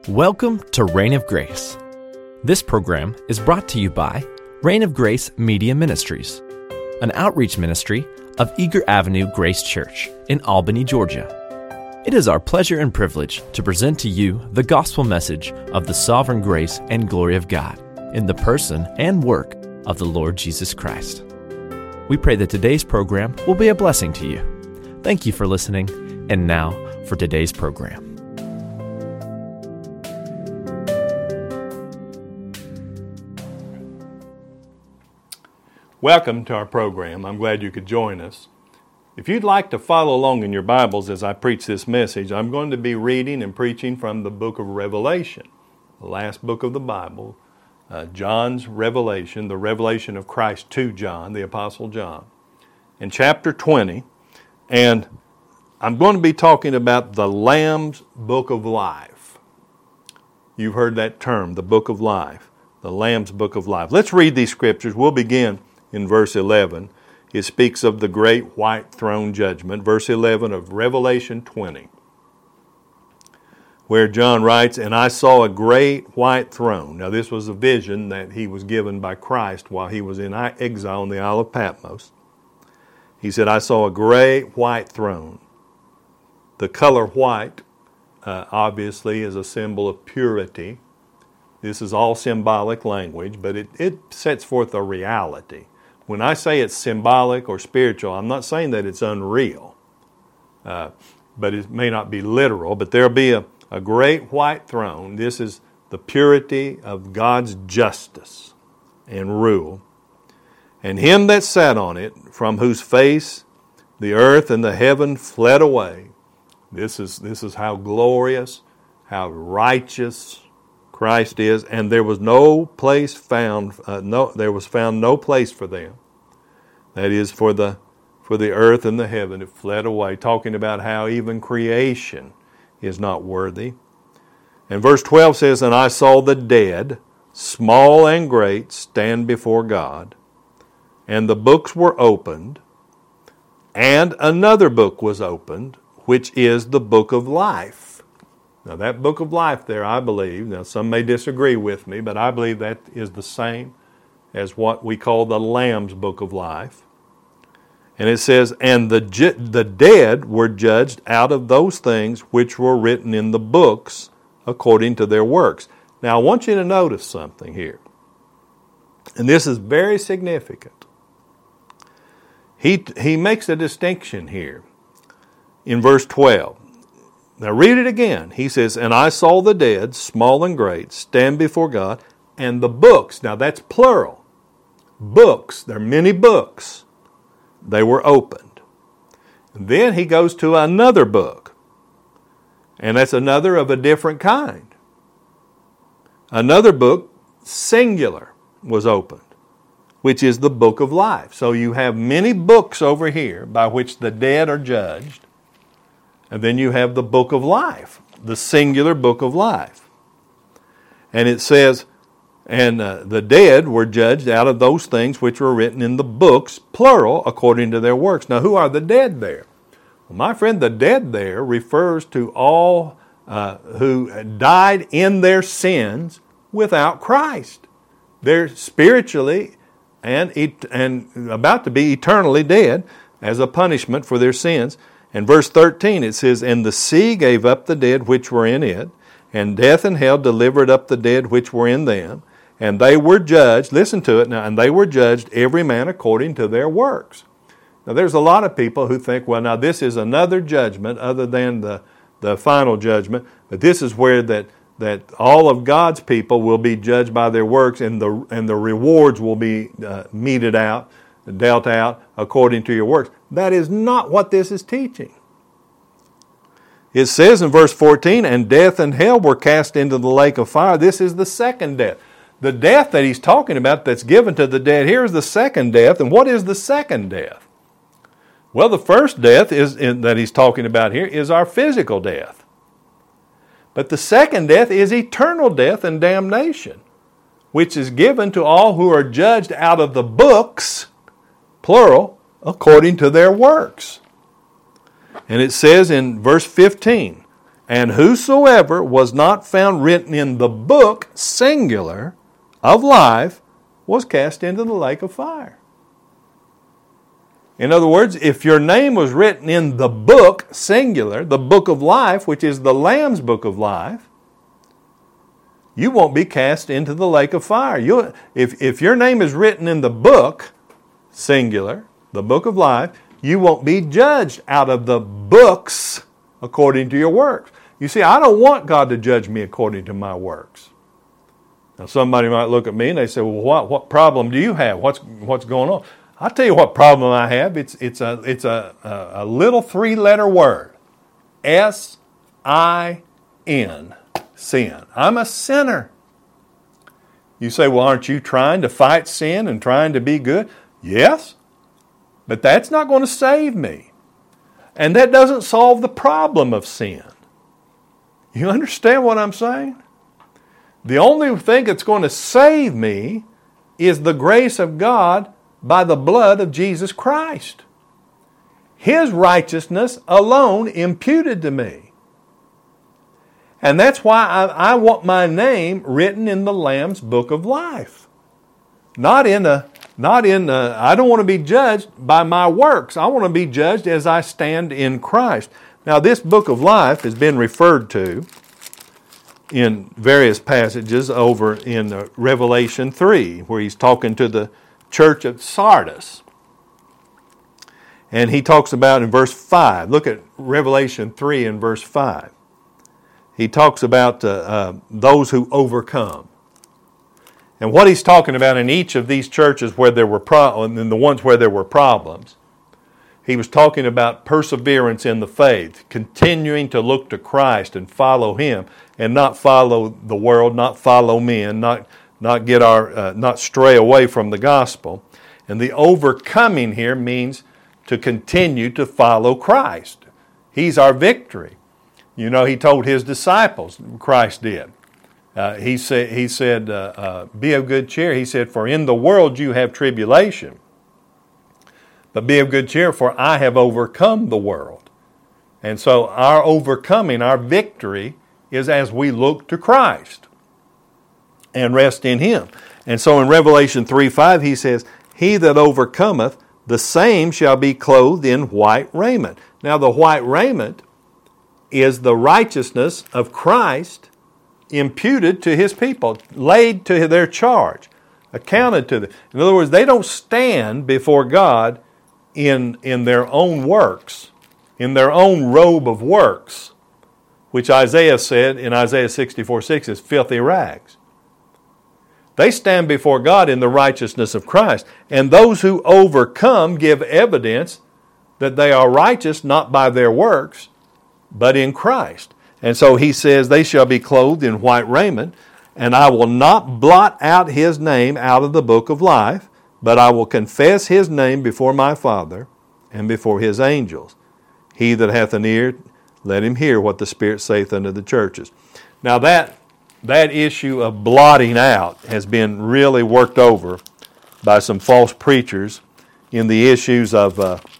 Welcome to Reign of Grace. This program is brought to you by Reign of Grace Media Ministries, an outreach ministry of Eager Avenue Grace Church in Albany, Georgia. It is our pleasure and privilege to present to you the gospel message of the sovereign grace and glory of God in the person and work of the Lord Jesus Christ. We pray that today's program will be a blessing to you. Thank you for listening, and now for today's program. Welcome to our program. I'm glad you could join us. If you'd like to follow along in your Bibles as I preach this message, I'm going to be reading and preaching from the book of Revelation, the last book of the Bible, John's Revelation, the revelation of Christ to John, the Apostle John, in chapter 20. And I'm going to be talking about the Lamb's Book of Life. You've heard that term, the Book of Life, the Lamb's Book of Life. Let's read these scriptures. We'll begin in verse 11. It speaks of the great white throne judgment. Verse 11 of Revelation 20, where John writes, "And I saw a great white throne." Now this was a vision that he was given by Christ while he was in exile on the Isle of Patmos. He said, "I saw a great white throne." The color white, obviously, is a symbol of purity. This is all symbolic language, but it sets forth a reality. When I say it's symbolic or spiritual, I'm not saying that it's unreal, but it may not be literal. But there'll be a great white throne. This is the purity of God's justice and rule. "And him that sat on it, from whose face the earth and the heaven fled away." This is how glorious, how righteous Christ is, and there was no place found. There was found no place for them. That is, for the earth and the heaven, it fled away. Talking about how even creation is not worthy. And verse 12 says, "And I saw the dead, small and great, stand before God, and the books were opened, and another book was opened, which is the book of life." Now that book of life there, I believe, now some may disagree with me, but I believe that is the same as what we call the Lamb's Book of Life. And it says, "And the dead were judged out of those things which were written in the books according to their works." Now I want you to notice something here. And this is very significant. He makes a distinction here in verse 12. Now read it again. He says, "And I saw the dead, small and great, stand before God, and the books," now that's plural, books, there are many books, "they were opened." And then he goes to another book, and that's another of a different kind. Another book, singular, was opened, which is the book of life. So you have many books over here by which the dead are judged. And then you have the book of life, the singular book of life. And it says, "And the dead were judged out of those things which were written in the books," plural, "according to their works." Now who are the dead there? Well, my friend, the dead there refers to all who died in their sins without Christ. They're spiritually and about to be eternally dead as a punishment for their sins. In verse 13 it says, "And the sea gave up the dead which were in it, and death and hell delivered up the dead which were in them, and they were judged," listen to it now, "and they were judged every man according to their works." Now there's a lot of people who think, well, now this is another judgment other than the final judgment, but this is where that all of God's people will be judged by their works, and the rewards will be meted out, dealt out according to your works. That is not what this is teaching. It says in verse 14, "And death and hell were cast into the lake of fire." This is the second death. The death that he's talking about that's given to the dead here is the second death. And what is the second death? Well, the first death that he's talking about here is our physical death. But the second death is eternal death and damnation, which is given to all who are judged out of the books, plural, according to their works. And it says in verse 15, And whosoever was not found written in the book, singular, of life, was cast into the lake of fire. In other words, if your name was written in the book, singular, the book of life, which is the Lamb's book of life, you won't be cast into the lake of fire. If your name is written in the book, singular, the book of life, you won't be judged out of the books according to your works. You see, I don't want God to judge me according to my works. Now, somebody might look at me and they say, well, what problem do you have? What's going on? I'll tell you what problem I have. It's a little three-letter word. S-I-N. Sin. I'm a sinner. You say, well, aren't you trying to fight sin and trying to be good? Yes, but that's not going to save me. And that doesn't solve the problem of sin. You understand what I'm saying? The only thing that's going to save me is the grace of God by the blood of Jesus Christ. His righteousness alone imputed to me. And that's why I want my name written in the Lamb's book of life. I don't want to be judged by my works. I want to be judged as I stand in Christ. Now, this book of life has been referred to in various passages over in Revelation 3, where he's talking to the church of Sardis. And he talks about in verse 5. Look at Revelation 3 and verse 5. He talks about those who overcome. And what he's talking about in each of these churches where there were problems, and the ones where there were problems, he was talking about perseverance in the faith, continuing to look to Christ and follow Him, and not follow the world, not follow men, not stray away from the gospel. And the overcoming here means to continue to follow Christ. He's our victory. You know, He told His disciples, Christ did. He said, be of good cheer. He said, for in the world you have tribulation. But be of good cheer, for I have overcome the world. And so our overcoming, our victory, is as we look to Christ and rest in Him. And so in Revelation 3:5, he says, he that overcometh, the same shall be clothed in white raiment. Now the white raiment is the righteousness of Christ imputed to His people, laid to their charge, accounted to them. In other words, they don't stand before God in their own works, in their own robe of works, which Isaiah said in Isaiah 64:6 is filthy rags. They stand before God in the righteousness of Christ. And those who overcome give evidence that they are righteous not by their works, but in Christ. And so he says, they shall be clothed in white raiment, and I will not blot out his name out of the book of life, but I will confess his name before my Father and before his angels. He that hath an ear, let him hear what the Spirit saith unto the churches. Now that issue of blotting out has been really worked over by some false preachers in the issues of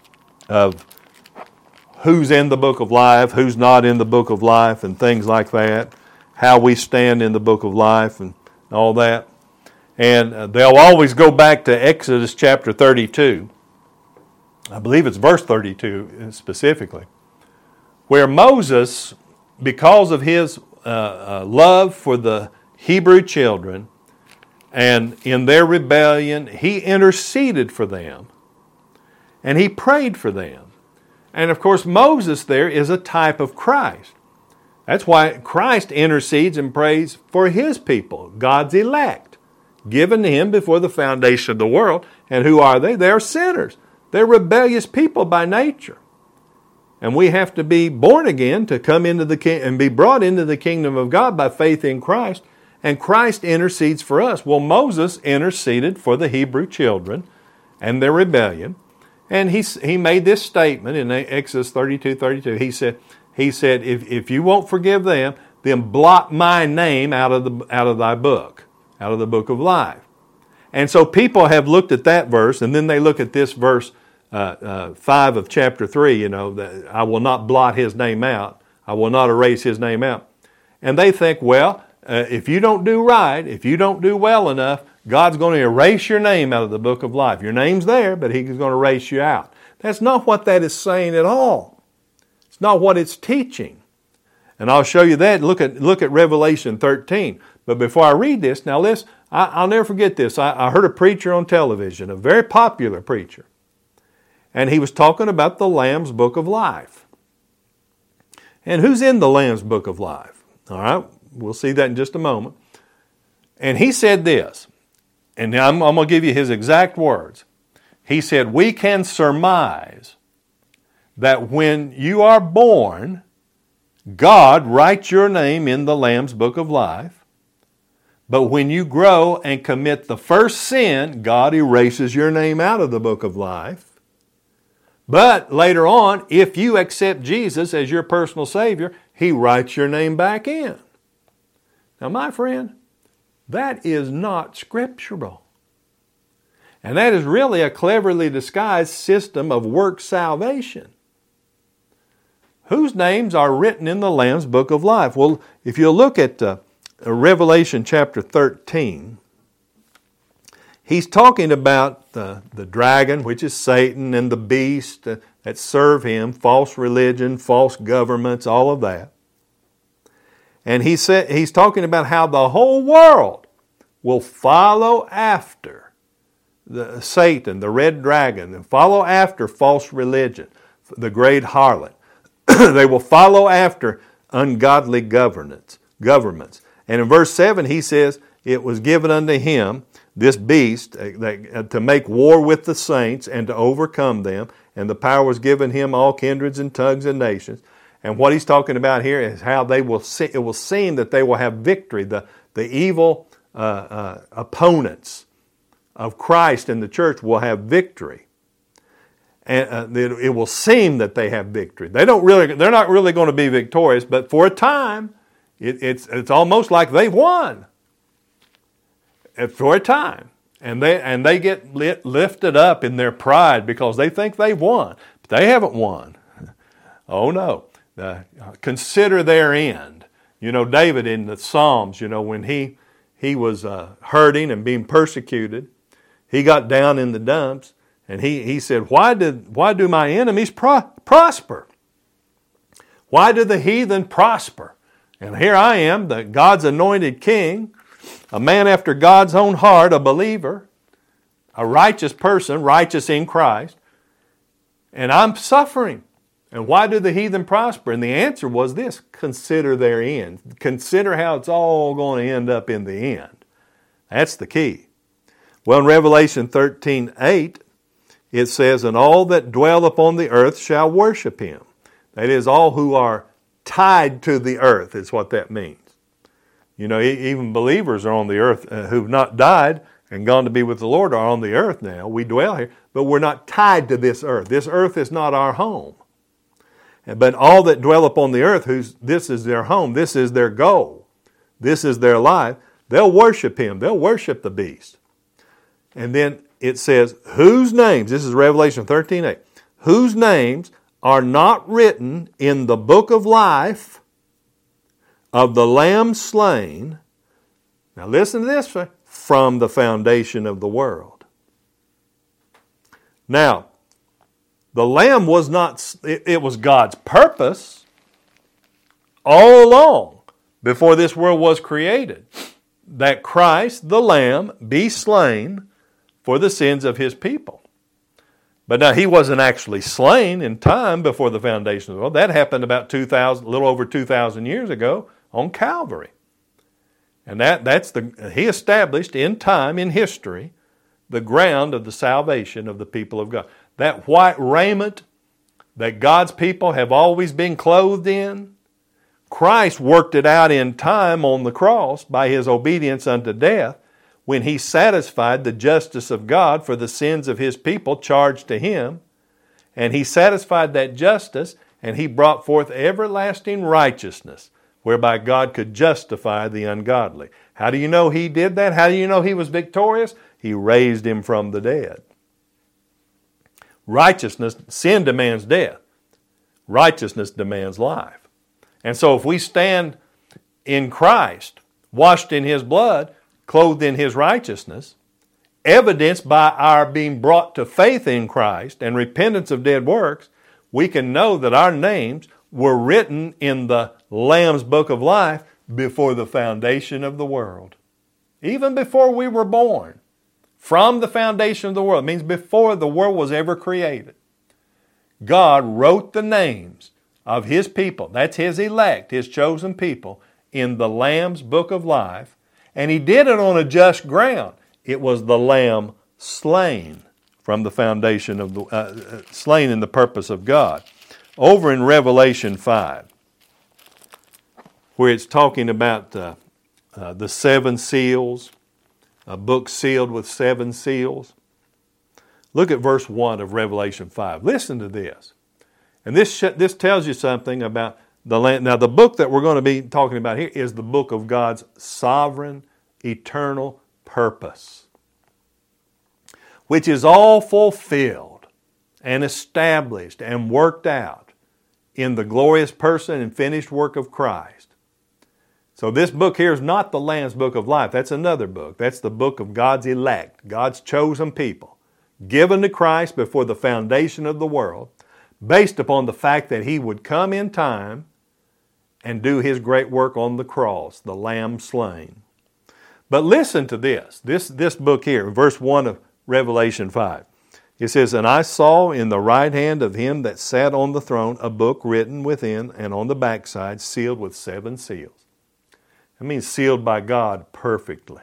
who's in the book of life, who's not in the book of life, and things like that, how we stand in the book of life and all that. And they'll always go back to Exodus chapter 32. I believe it's verse 32 specifically, where Moses, because of his love for the Hebrew children and in their rebellion, he interceded for them and he prayed for them. And of course, Moses there is a type of Christ. That's why Christ intercedes and prays for his people, God's elect, given to him before the foundation of the world. And who are they? They're sinners. They're rebellious people by nature. And we have to be born again to come into the kingdom and be brought into the kingdom of God by faith in Christ. And Christ intercedes for us. Well, Moses interceded for the Hebrew children and their rebellion. And he made this statement in Exodus 32:32. He said, if you won't forgive them, then blot my name out of thy book, out of the book of life. And so people have looked at that verse, and then they look at this verse 5 of chapter 3, that I will not blot his name out. I will not erase his name out. And they think, well, if you don't do right, if you don't do well enough, God's going to erase your name out of the book of life. Your name's there, but He's going to erase you out. That's not what that is saying at all. It's not what it's teaching. And I'll show you that. Look at Revelation 13. But before I read this, now listen, I'll never forget this. I heard a preacher on television, a very popular preacher, and he was talking about the Lamb's Book of Life. And who's in the Lamb's Book of Life? All right, we'll see that in just a moment. And he said this, and I'm going to give you his exact words. He said, we can surmise that when you are born, God writes your name in the Lamb's Book of Life. But when you grow and commit the first sin, God erases your name out of the Book of Life. But later on, if you accept Jesus as your personal Savior, He writes your name back in. Now, my friend, that is not scriptural. And that is really a cleverly disguised system of work salvation. Whose names are written in the Lamb's Book of Life? Well, if you look at Revelation chapter 13, he's talking about the dragon, which is Satan, and the beast that serve him, false religion, false governments, all of that. And he's talking about how the whole world will follow after Satan, the red dragon, and follow after false religion, the great harlot. They will follow after ungodly governments. And in verse 7 he says, it was given unto him, this beast, to make war with the saints and to overcome them. And the power was given him, all kindreds and tongues and nations. And what he's talking about here is how it will seem that they will have victory. The evil opponents of Christ and the church will have victory. And it will seem that they have victory. They're not really going to be victorious, but for a time, it's almost like they've won. For a time. And they get lifted up in their pride because they think they've won. But they haven't won. Oh no. Consider their end. You know, David in the Psalms, when he was hurting and being persecuted, he got down in the dumps. And he said, why do my enemies prosper? Why do the heathen prosper? And here I am, God's anointed king, a man after God's own heart, a believer, a righteous person, righteous in Christ, and I'm suffering. And why do the heathen prosper? And the answer was this: consider their end. Consider how it's all going to end up in the end. That's the key. Well, in Revelation 13:8, it says, and all that dwell upon the earth shall worship him. That is, all who are tied to the earth is what that means. Even believers are on the earth who've not died and gone to be with the Lord are on the earth now. We dwell here, but we're not tied to this earth. This earth is not our home. But all that dwell upon the earth, this is their home, this is their goal, this is their life, they'll worship him. They'll worship the beast. And then it says, whose names, this is Revelation 13:8, whose names are not written in the book of life of the Lamb slain. Now listen to this, from the foundation of the world. Now, the Lamb was not, it was God's purpose all along before this world was created, that Christ, the Lamb, be slain for the sins of His people. But now He wasn't actually slain in time before the foundation of the world. That happened about a little over 2,000 years ago on Calvary. And He established in time, in history, the ground of the salvation of the people of God. That white raiment that God's people have always been clothed in, Christ worked it out in time on the cross by His obedience unto death, when He satisfied the justice of God for the sins of His people charged to Him. And He satisfied that justice, and He brought forth everlasting righteousness, whereby God could justify the ungodly. How do you know He did that? How do you know He was victorious? He raised Him from the dead. Righteousness, sin demands death. Righteousness demands life. And so if we stand in Christ, washed in His blood, clothed in His righteousness, evidenced by our being brought to faith in Christ and repentance of dead works, we can know that our names were written in the Lamb's Book of Life before the foundation of the world. Even before we were born. From the foundation of the world. It means before the world was ever created. God wrote the names of His people, that's His elect, His chosen people, in the Lamb's Book of Life, and He did it on a just ground. It was the Lamb slain from the foundation of the slain in the purpose of God. Over in Revelation 5, where it's talking about the seven seals, a book sealed with seven seals. Look at verse 1 of Revelation 5. Listen to this. And this tells you something about the land. Now, the book that we're going to be talking about here is the book of God's sovereign, eternal purpose, which is all fulfilled and established and worked out in the glorious person and finished work of Christ. So this book here is not the Lamb's Book of Life. That's another book. That's the book of God's elect, God's chosen people, given to Christ before the foundation of the world, based upon the fact that He would come in time and do His great work on the cross, the Lamb slain. But listen to this book here, verse 1 of Revelation 5. It says, "And I saw in the right hand of Him that sat on the throne a book written within and on the backside, sealed with seven seals." That means sealed by God perfectly.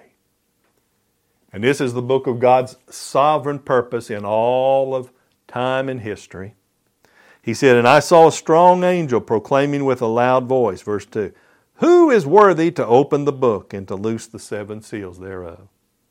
And this is the book of God's sovereign purpose in all of time and history. He said, "And I saw a strong angel proclaiming with a loud voice," verse 2, "Who is worthy to open the book and to loose the seven seals thereof?"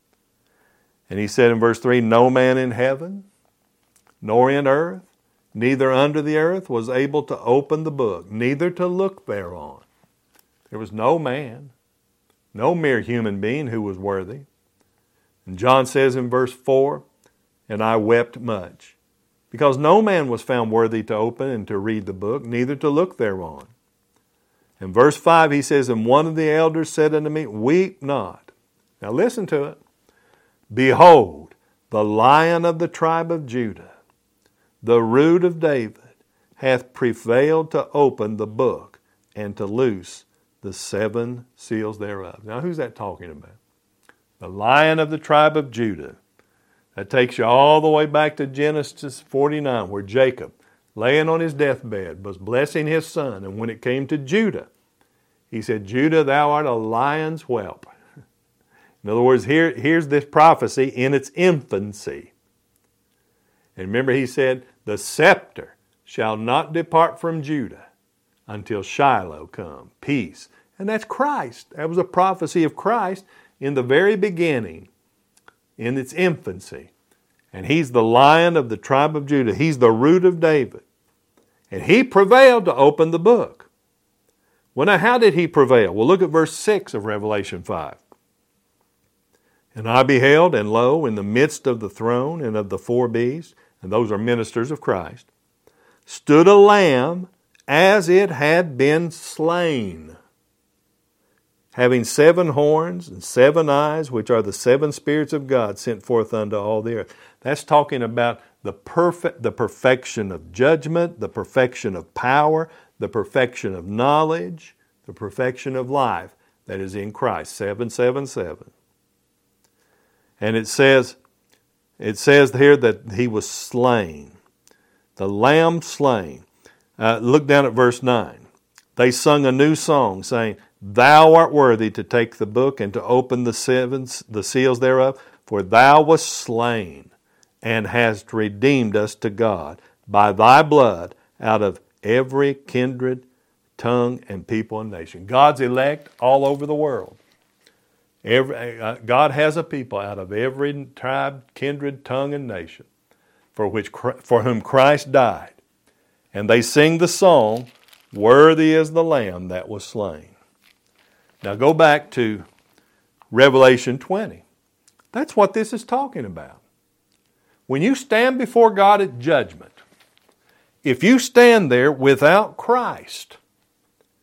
And he said in verse 3, "No man in heaven, nor in earth, neither under the earth was able to open the book, neither to look thereon." There was no man, no mere human being who was worthy. And John says in verse 4, "And I wept much, because no man was found worthy to open and to read the book, neither to look thereon." In verse 5 he says, "And one of the elders said unto me, Weep not." Now listen to it. "Behold, the Lion of the tribe of Judah, the Root of David, hath prevailed to open the book and to loose the seven seals thereof." Now who's that talking about? The Lion of the tribe of Judah. That takes you all the way back to Genesis 49, where Jacob, laying on his deathbed, was blessing his son. And when it came to Judah, he said, "Judah, thou art a lion's whelp." In other words, here's this prophecy in its infancy. And remember he said, "The scepter shall not depart from Judah until Shiloh come," peace. And that's Christ. That was a prophecy of Christ in the very beginning, in its infancy. And He's the Lion of the tribe of Judah. He's the Root of David. And He prevailed to open the book. Well, now how did He prevail? Well, look at verse 6 of Revelation 5. "And I beheld, and lo, in the midst of the throne and of the four beasts," and those are ministers of Christ, "stood a lamb as it had been slain, having 7 horns and 7 eyes, which are the 7 spirits of God sent forth unto all the earth." That's talking about the perfection of judgment, the perfection of power, the perfection of knowledge, the perfection of life that is in Christ. 777. And it says here that He was slain. The Lamb slain. Look down at verse 9. "They sung a new song, saying, Thou art worthy to take the book and to open the seals thereof, for Thou wast slain and hast redeemed us to God by Thy blood out of every kindred, tongue, and people and nation." God's elect all over the world. God has a people out of every tribe, kindred, tongue, and nation for whom Christ died. And they sing the song, "Worthy is the Lamb that was slain." Now go back to Revelation 20. That's what this is talking about. When you stand before God at judgment, if you stand there without Christ,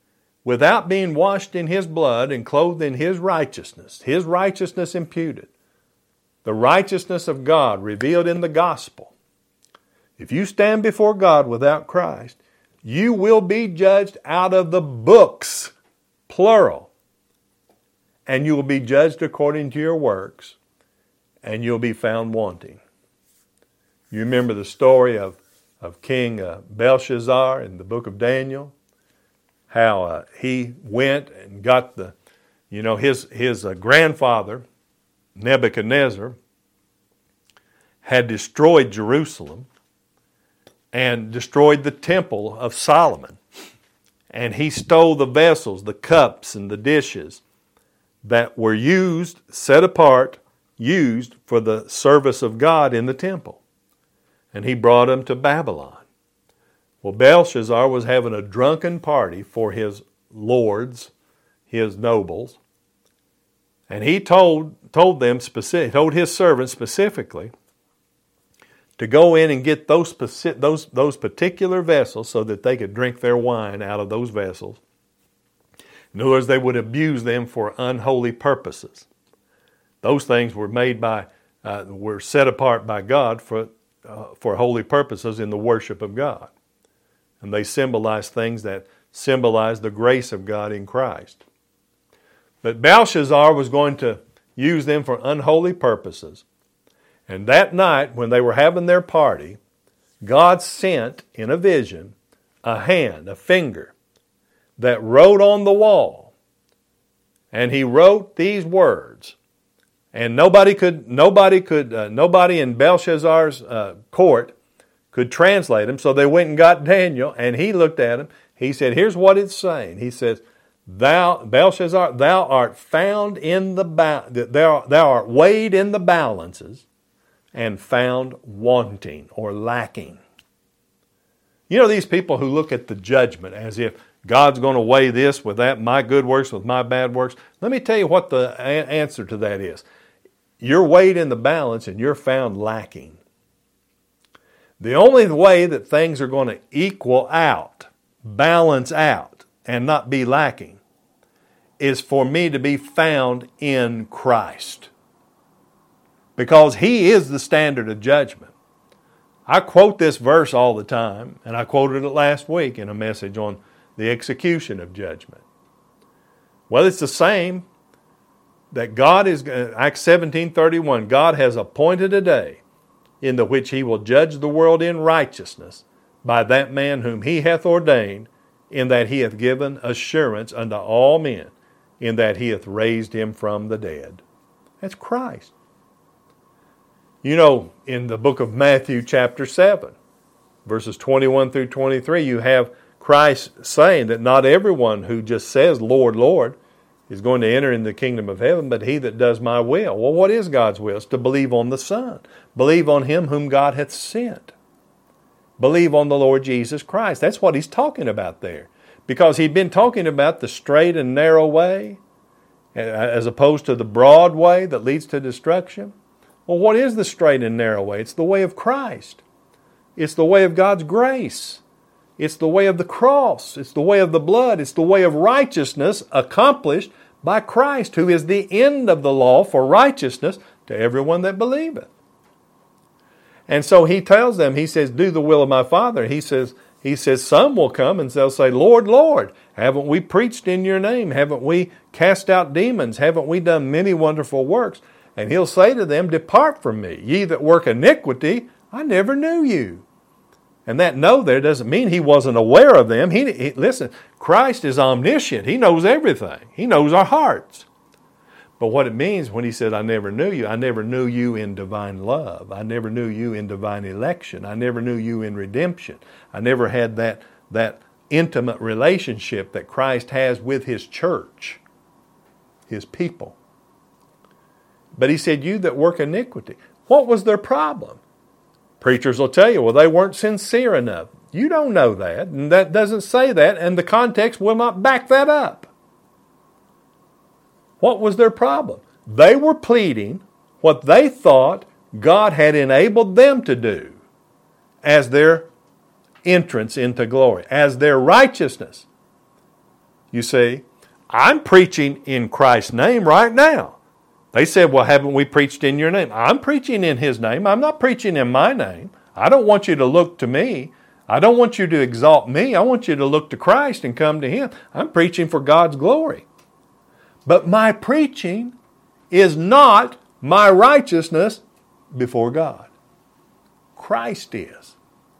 without being washed in His blood and clothed in His righteousness imputed, the righteousness of God revealed in the gospel, if you stand before God without Christ, you will be judged out of the books, plural. And you will be judged according to your works, and you'll be found wanting. You remember the story of King Belshazzar in the book of Daniel, how he went and got his grandfather, Nebuchadnezzar, had destroyed Jerusalem and destroyed the temple of Solomon. And he stole the vessels, the cups and the dishes that were used, set apart, used for the service of God in the temple. And he brought them to Babylon. Well, Belshazzar was having a drunken party for his lords, his nobles. And he told his servants specifically to go in and get those particular vessels so that they could drink their wine out of those vessels. In other words, they would abuse them for unholy purposes. Those things were were set apart by God for holy purposes in the worship of God. And they symbolize things that symbolize the grace of God in Christ. But Belshazzar was going to use them for unholy purposes. And that night, when they were having their party, God sent in a vision a hand, a finger, that wrote on the wall. And He wrote these words. And nobody in Belshazzar's court could translate them. So they went and got Daniel, and he looked at him. He said, here's what it's saying. He says, Thou, Belshazzar, thou art found in thou art weighed in the balances and found wanting or lacking. You know these people who look at the judgment as if God's going to weigh this with that, my good works with my bad works. Let me tell you what the answer to that is. You're weighed in the balance and you're found lacking. The only way that things are going to equal out, balance out, and not be lacking is for me to be found in Christ. Because He is the standard of judgment. I quote this verse all the time, and I quoted it last week in a message on the execution of judgment. Well, it's the same that God is, Acts 17:31, God has appointed a day in the which He will judge the world in righteousness by that man whom He hath ordained, in that He hath given assurance unto all men, in that He hath raised Him from the dead. That's Christ. You know, in the book of Matthew chapter 7, verses 21 through 23, you have Christ saying that not everyone who just says, Lord, Lord, is going to enter in the kingdom of heaven, but he that does my will. Well, what is God's will? It's to believe on the Son. Believe on Him whom God hath sent. Believe on the Lord Jesus Christ. That's what He's talking about there. Because He'd been talking about the straight and narrow way, as opposed to the broad way that leads to destruction. Well, what is the straight and narrow way? It's the way of Christ. It's the way of God's grace. It's the way of the cross. It's the way of the blood. It's the way of righteousness accomplished by Christ, who is the end of the law for righteousness to everyone that believeth. And so He tells them, He says, do the will of my Father. He says, some will come and they'll say, Lord, Lord, haven't we preached in your name? Haven't we cast out demons? Haven't we done many wonderful works? And He'll say to them, depart from me, ye that work iniquity, I never knew you. And that no there doesn't mean He wasn't aware of them. Listen, Christ is omniscient. He knows everything. He knows our hearts. But what it means when He said, I never knew you in divine love. I never knew you in divine election. I never knew you in redemption. I never had that intimate relationship that Christ has with His church, His people. But He said, you that work iniquity. What was their problem? Preachers will tell you, well, they weren't sincere enough. You don't know that, and that doesn't say that, and the context will not back that up. What was their problem? They were pleading what they thought God had enabled them to do as their entrance into glory, as their righteousness. You see, I'm preaching in Christ's name right now. They said, well, haven't we preached in your name? I'm preaching in His name. I'm not preaching in my name. I don't want you to look to me. I don't want you to exalt me. I want you to look to Christ and come to Him. I'm preaching for God's glory. But my preaching is not my righteousness before God. Christ is.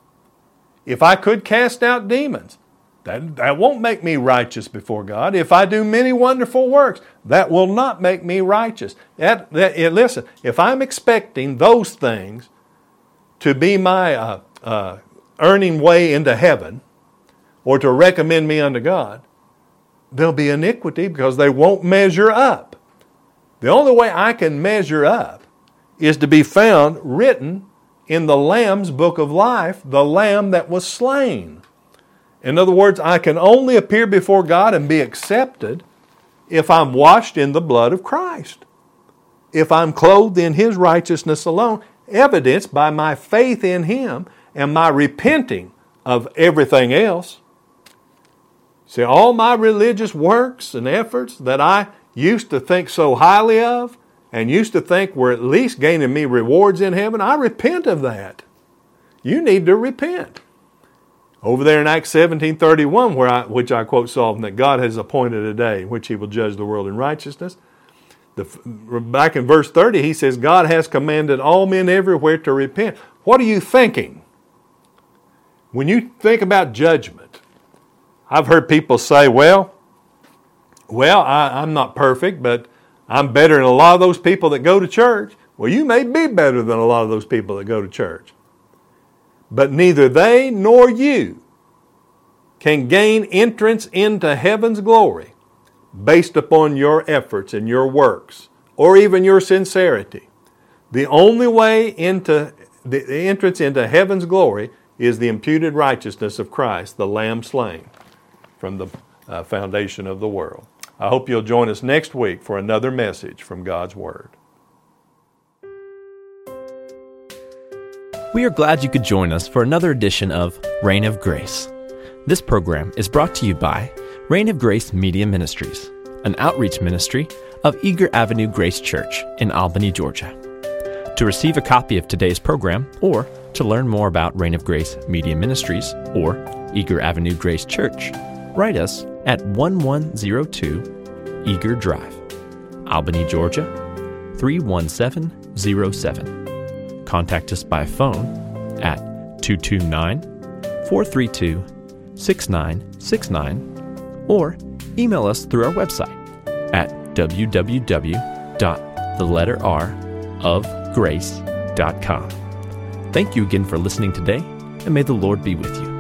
If I could cast out demons, that won't make me righteous before God. If I do many wonderful works, that will not make me righteous. Listen, if I'm expecting those things to be my earning way into heaven or to recommend me unto God, there'll be iniquity because they won't measure up. The only way I can measure up is to be found written in the Lamb's book of life, the Lamb that was slain. In other words, I can only appear before God and be accepted if I'm washed in the blood of Christ. If I'm clothed in His righteousness alone, evidenced by my faith in Him and my repenting of everything else. See, all my religious works and efforts that I used to think so highly of and used to think were at least gaining me rewards in heaven, I repent of that. You need to repent. Over there in Acts 17:31, which I quote so often, that God has appointed a day in which He will judge the world in righteousness. Back in verse 30, He says, God has commanded all men everywhere to repent. What are you thinking? When you think about judgment, I've heard people say, well, I'm not perfect, but I'm better than a lot of those people that go to church. Well, you may be better than a lot of those people that go to church. But neither they nor you can gain entrance into heaven's glory based upon your efforts and your works, or even your sincerity. The only way into the entrance into heaven's glory is the imputed righteousness of Christ, the Lamb slain from the foundation of the world. I hope you'll join us next week for another message from God's Word. We are glad you could join us for another edition of Reign of Grace. This program is brought to you by Reign of Grace Media Ministries, an outreach ministry of Eager Avenue Grace Church in Albany, Georgia. To receive a copy of today's program or to learn more about Reign of Grace Media Ministries or Eager Avenue Grace Church, write us at 1102 Eager Drive, Albany, Georgia 31707. Contact us by phone at 229-432-6969 or email us through our website at www.theletterrofgrace.com. Thank you again for listening today, and may the Lord be with you.